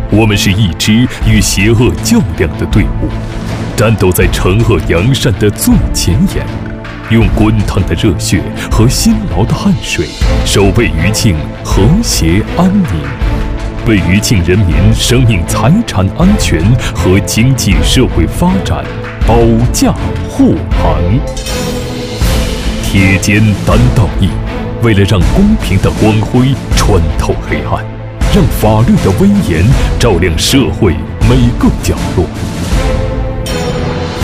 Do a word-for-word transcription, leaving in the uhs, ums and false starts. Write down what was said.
我们是一支与邪恶较量的队伍，战斗在惩恶扬善的最前沿，用滚烫的热血和辛劳的汗水，守卫余庆和谐安宁，为余庆人民生命财产安全和经济社会发展保驾护航。铁肩担道义，为了让公平的光辉穿透黑暗，让法律的威严照亮社会每个角落。